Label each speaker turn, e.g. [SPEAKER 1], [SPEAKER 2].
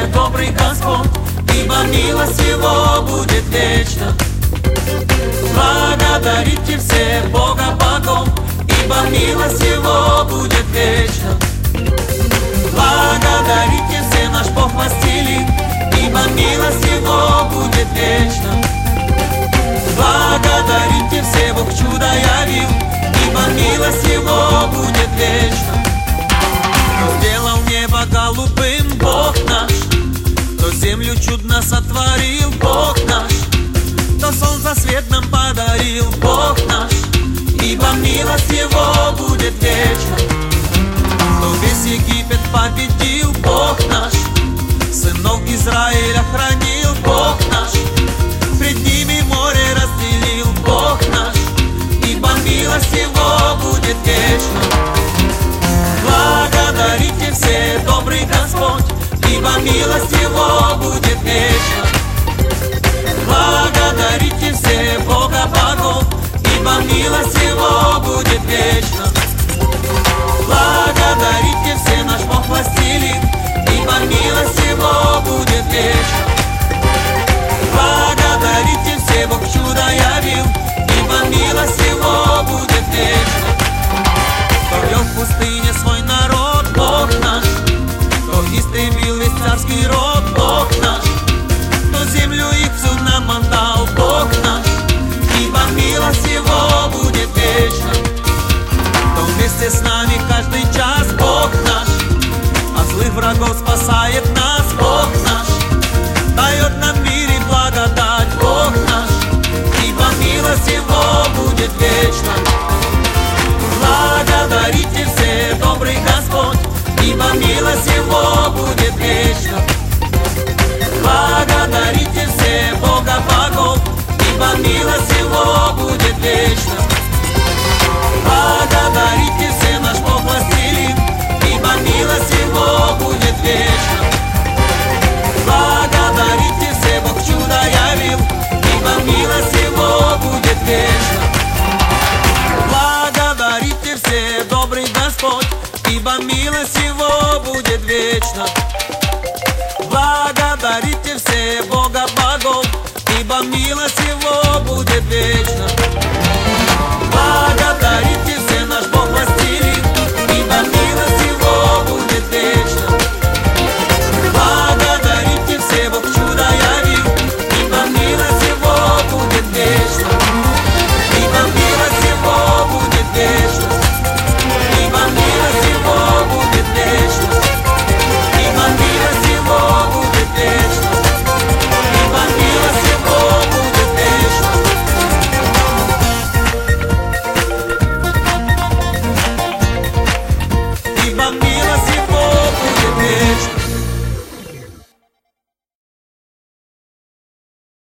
[SPEAKER 1] все, добрый Господь, ибо милость Его будет вечно. Благодарите все Бога богов, ибо милость Его будет вечно. Благодарите все наш Бог властелин, ибо милость Его будет вечно. Благодарите все, Бог чудо явил, ибо милость Его будет вечно. Кто сделал небо голубым, Бог наш, кто землю чудно сотворил, Бог наш, кто солнце свет нам подарил, Бог наш, ибо милость Его будет вечно. Кто весь Египет победил, Бог наш, сынов Израиля хранил, Бог наш, пред ними море разделил, Бог наш, ибо милость Его будет вечно. Благодарите все, добрый Господь, ибо милость Его будет вечно. Благодарите все Бога богов, ибо милость Его будет вечно. Благодарите все наш Бог властелин, ибо милость Его будет вечно. Благодарите все, Бог чудо явил, ибо милость Его будет вечно. Кто вел в пустыне свой народ, Бог наш, кто истребил весь царский род, Бог наш, кто землю их всю нам отдал, Бог наш, ибо милость Его будет вечно. Кто вместе с нами каждый час, Бог наш, от злых врагов спасает нас, Бог наш, дает нам в мире благодать, Бог наш, ибо милость Его будет вечно. Благодарите все, добрый Господь, ибо милость Его будет вечно. Благодарите все Бога богов, ибо милость